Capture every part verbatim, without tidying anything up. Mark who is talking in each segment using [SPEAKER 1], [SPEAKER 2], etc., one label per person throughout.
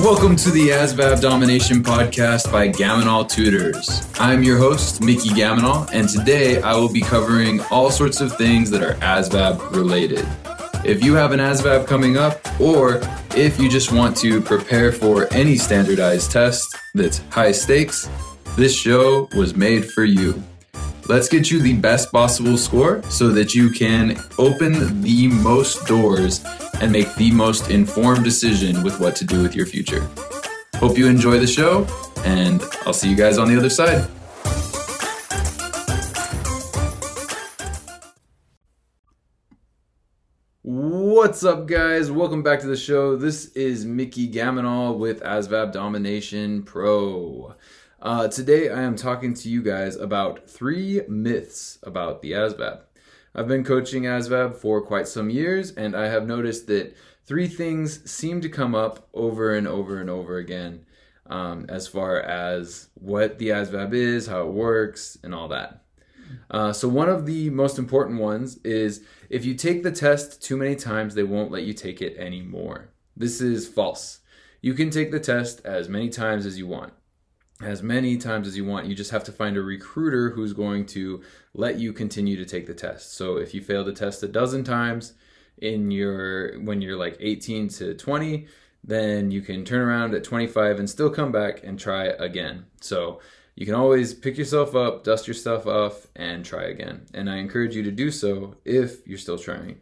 [SPEAKER 1] Welcome to the ASVAB Domination Podcast by Gaminol Tutors. I'm your host, Mickey Gaminol, and today I will be covering all sorts of things that are ASVAB related. If you have an ASVAB coming up, or if you just want to prepare for any standardized test that's high stakes, this show was made for you. Let's get you the best possible score so that you can open the most doors and make the most informed decision with what to do with your future. Hope you enjoy the show, and I'll see you guys on the other side. What's up, guys? Welcome back to the show. This is Mickey Gaminol with ASVAB Domination Pro. Uh, today I am talking to you guys about three myths about the ASVAB. I've been coaching ASVAB for quite some years, and I have noticed that three things seem to come up over and over and over again um, as far as what the ASVAB is, how it works, and all that. Uh, so one of the most important ones is if you take the test too many times, they won't let you take it anymore. This is false. You can take the test as many times as you want. As many times as you want. You just have to find a recruiter who's going to let you continue to take the test. So if you fail the test a dozen times in your when you're like eighteen to twenty, then you can turn around at twenty-five and still come back and try again. So you can always pick yourself up, dust your stuff off, and try again. And I encourage you to do so if you're still trying.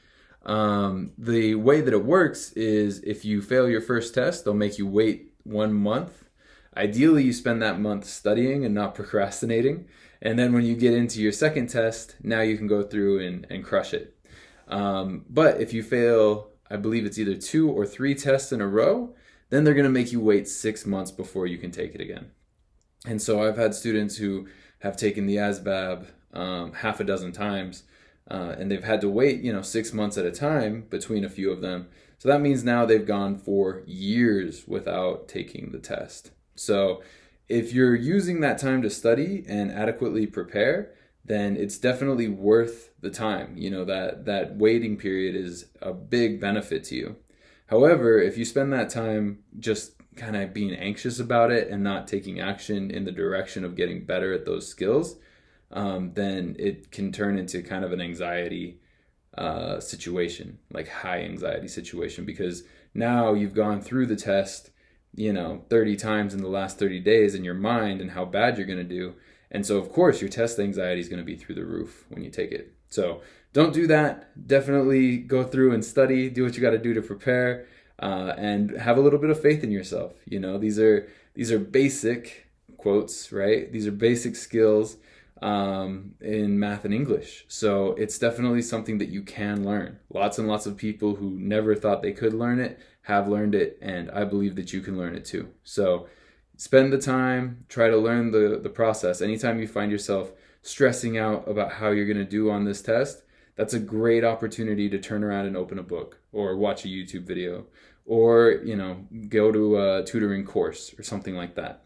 [SPEAKER 1] Um, the way that it works is if you fail your first test, they'll make you wait one month. Ideally, you spend that month studying and not procrastinating. And then when you get into your second test, now you can go through and, and crush it. Um, but if you fail, I believe it's either two or three tests in a row, then they're going to make you wait six months before you can take it again. And so I've had students who have taken the ASVAB um, half a dozen times, uh, and they've had to wait, you know, six months at a time between a few of them. So that means now they've gone for years without taking the test. So if you're using that time to study and adequately prepare, then it's definitely worth the time. You know, that, that waiting period is a big benefit to you. However, if you spend that time just kind of being anxious about it and not taking action in the direction of getting better at those skills, um, then it can turn into kind of an anxiety uh, situation, like high anxiety situation, because now you've gone through the test, you know, thirty times in the last thirty days in your mind and how bad you're going to do. And so, of course, your test anxiety is going to be through the roof when you take it. So don't do that. Definitely go through and study, do what you got to do to prepare, uh, and have a little bit of faith in yourself. You know, these are, these are basic quotes, right? These are basic skills um, in math and English. So it's definitely something that you can learn. Lots and lots of people who never thought they could learn it have learned it, and I believe that you can learn it too. So spend the time, try to learn the, the process. Anytime you find yourself stressing out about how you're going to do on this test, that's a great opportunity to turn around and open a book or watch a YouTube video or, you know, go to a tutoring course or something like that.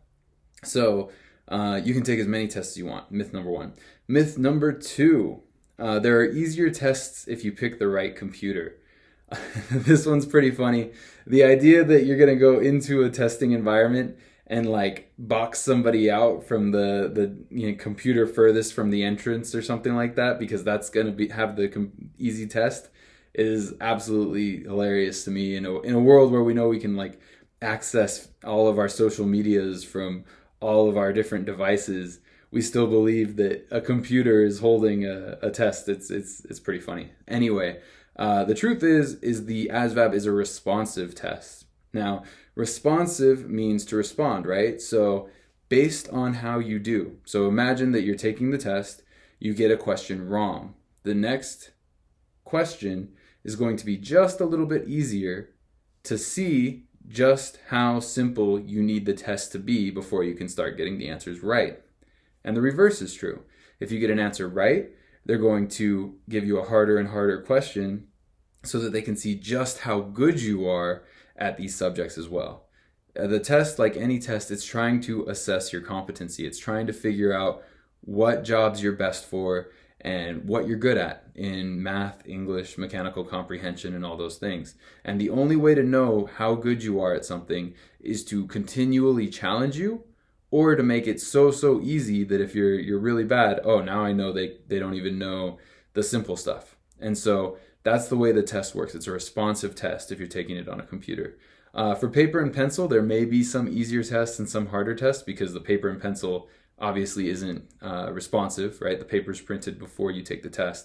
[SPEAKER 1] So uh, you can take as many tests as you want. Myth number one. Myth number two, uh, there are easier tests if you pick the right computer. This one's pretty funny. The idea that you're going to go into a testing environment and like box somebody out from the, the you know, computer furthest from the entrance or something like that, because that's going to be have the com- easy test, is absolutely hilarious to me. In a, in a world where we know we can like access all of our social medias from all of our different devices, we still believe that a computer is holding a, a test. It's, it's, it's pretty funny. Anyway, Uh, the truth is, is the ASVAB is a responsive test. Now, responsive means to respond, right? So based on how you do. So imagine that you're taking the test, you get a question wrong. The next question is going to be just a little bit easier to see just how simple you need the test to be before you can start getting the answers right. And the reverse is true. If you get an answer right, they're going to give you a harder and harder question so that they can see just how good you are at these subjects as well. Uh, the test, like any test, it's trying to assess your competency. It's trying to figure out what jobs you're best for and what you're good at in math, English, mechanical comprehension, and all those things. And the only way to know how good you are at something is to continually challenge you, or to make it so, so easy that if you're you're really bad, oh, now I know they, they don't even know the simple stuff. And so that's the way the test works. It's a responsive test if you're taking it on a computer. Uh, for paper and pencil, there may be some easier tests and some harder tests, because the paper and pencil obviously isn't uh, responsive, right? The paper's printed before you take the test.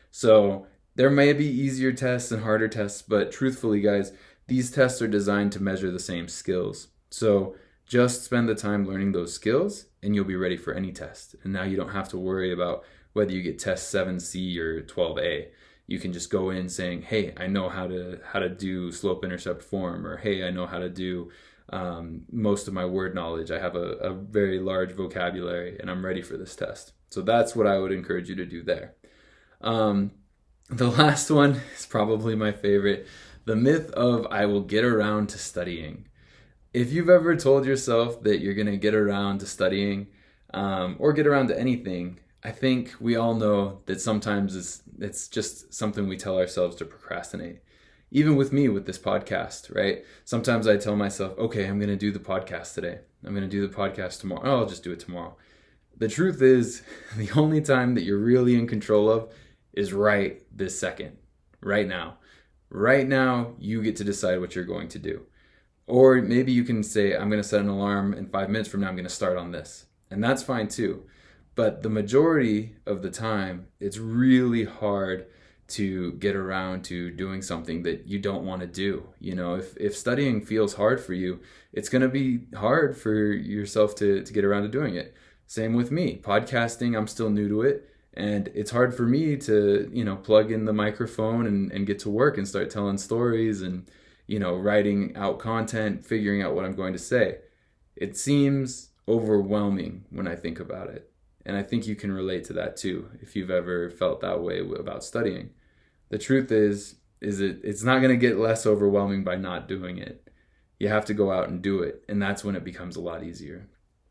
[SPEAKER 1] So there may be easier tests and harder tests, but truthfully, guys, these tests are designed to measure the same skills. So just spend the time learning those skills and you'll be ready for any test. And now you don't have to worry about whether you get test seven C or twelve A. You can just go in saying, hey, I know how to how to do slope-intercept form, or hey, I know how to do um, most of my word knowledge. I have a, a very large vocabulary and I'm ready for this test. So that's what I would encourage you to do there. Um, the last one is probably my favorite, the myth of I will get around to studying. If you've ever told yourself that you're going to get around to studying um, or get around to anything, I think we all know that sometimes it's, it's just something we tell ourselves to procrastinate. Even with me with this podcast, right? Sometimes I tell myself, okay, I'm going to do the podcast today. I'm going to do the podcast tomorrow. Oh, I'll just do it tomorrow. The truth is, the only time that you're really in control of is right this second, right now. Right now, you get to decide what you're going to do. Or maybe you can say, I'm going to set an alarm in five minutes from now, I'm going to start on this. And that's fine too. But the majority of the time, it's really hard to get around to doing something that you don't want to do. You know, if, if studying feels hard for you, it's going to be hard for yourself to, to get around to doing it. Same with me. Podcasting, I'm still new to it. And it's hard for me to, you know, plug in the microphone and, and get to work and start telling stories and, you know, writing out content, figuring out what I'm going to say. It seems overwhelming when I think about it. And I think you can relate to that too, if you've ever felt that way about studying. The truth is, is it, it's not going to get less overwhelming by not doing it. You have to go out and do it. And that's when it becomes a lot easier.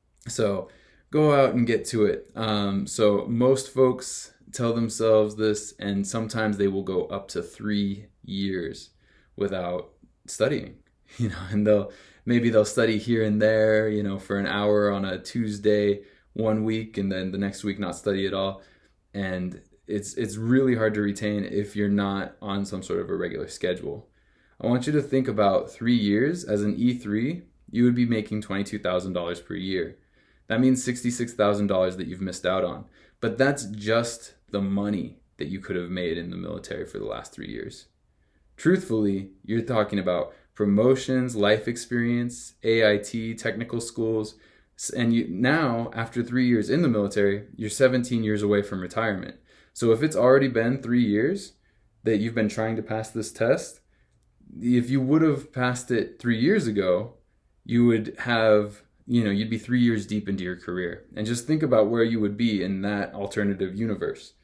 [SPEAKER 1] So go out and get to it. Um, so most folks tell themselves this, and sometimes they will go up to three years without studying, you know, and they'll, maybe they'll study here and there, you know, for an hour on a Tuesday, one week, and then the next week not study at all. And it's it's really hard to retain if you're not on some sort of a regular schedule. I want you to think about three years as an E three, you would be making twenty-two thousand dollars per year. That means sixty-six thousand dollars that you've missed out on. But that's just the money that you could have made in the military for the last three years. Truthfully, you're talking about promotions, life experience, A I T, technical schools, and you now, after three years in the military, you're seventeen years away from retirement. So if it's already been three years that you've been trying to pass this test, if you would have passed it three years ago, you would have, you know, you'd be three years deep into your career. And just think about where you would be in that alternative universe.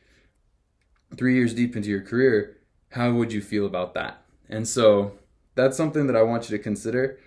[SPEAKER 1] Three years deep into your career, how would you feel about that? And so that's something that I want you to consider.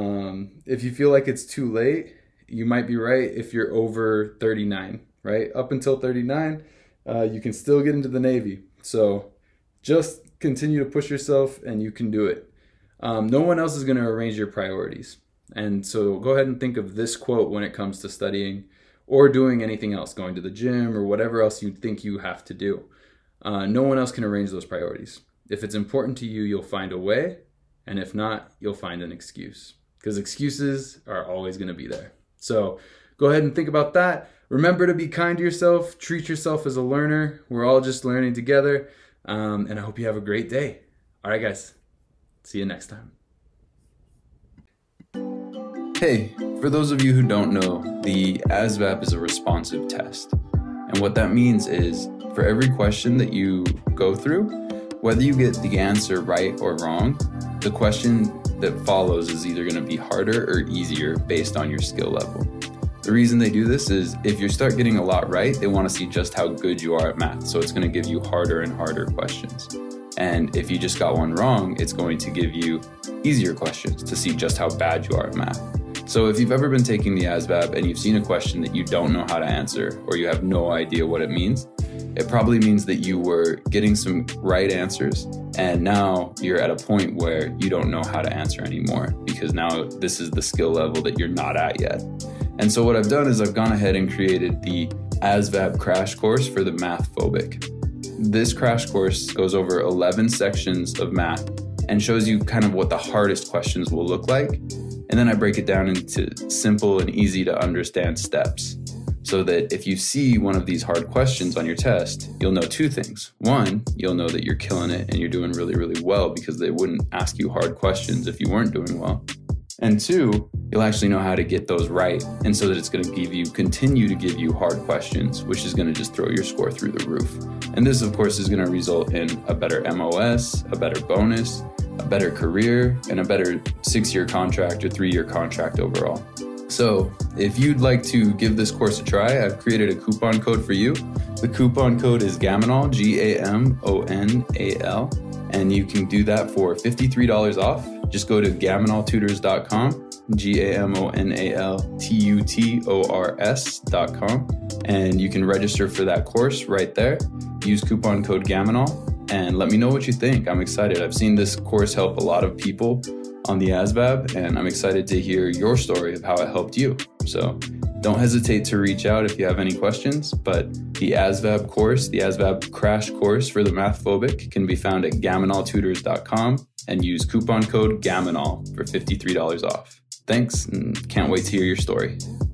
[SPEAKER 1] Um, if you feel like it's too late, you might be right if you're over thirty-nine, right? Up until thirty-nine, uh, you can still get into the Navy. So just continue to push yourself and you can do it. Um, no one else is going to arrange your priorities. And so go ahead and think of this quote when it comes to studying or doing anything else, going to the gym or whatever else you think you have to do. Uh, no one else can arrange those priorities. If it's important to you, you'll find a way. And if not, you'll find an excuse, because excuses are always going to be there. So go ahead and think about that. Remember to be kind to yourself. Treat yourself as a learner. We're all just learning together. Um, and I hope you have a great day. All right, guys. See you next time. Hey, for those of you who don't know, the ASVAB is a responsive test. And what that means is for every question that you go through, whether you get the answer right or wrong, the question that follows is either going to be harder or easier based on your skill level. The reason they do this is if you start getting a lot right, they want to see just how good you are at math. So it's going to give you harder and harder questions. And if you just got one wrong, it's going to give you easier questions to see just how bad you are at math. So if you've ever been taking the ASVAB and you've seen a question that you don't know how to answer or you have no idea what it means, it probably means that you were getting some right answers, and now you're at a point where you don't know how to answer anymore, because now this is the skill level that you're not at yet. And so what I've done is I've gone ahead and created the ASVAB crash course for the math phobic. This crash course goes over eleven sections of math and shows you kind of what the hardest questions will look like. And then I break it down into simple and easy to understand steps, so that if you see one of these hard questions on your test, you'll know two things. One, you'll know that you're killing it and you're doing really, really well, because they wouldn't ask you hard questions if you weren't doing well. And two, you'll actually know how to get those right, and so that it's going to give you, continue to give you hard questions, which is going to just throw your score through the roof. And this, of course, is going to result in a better M O S, a better bonus, a better career, and a better six-year contract or three-year contract overall. So if you'd like to give this course a try, I've created a coupon code for you. The coupon code is Gamonal, G A M O N A L, and you can do that for fifty-three dollars off. Just go to gamonal tutors dot com, G A M O N A L T U T O R S dot com, and you can register for that course right there. Use coupon code Gamonal and let me know what you think. I'm excited. I've seen this course help a lot of people on the ASVAB, and I'm excited to hear your story of how it helped you. So don't hesitate to reach out if you have any questions, but the ASVAB course, the ASVAB crash course for the math phobic, can be found at gamonal tutors dot com, and use coupon code Gamonal for fifty-three dollars off. Thanks, and can't wait to hear your story.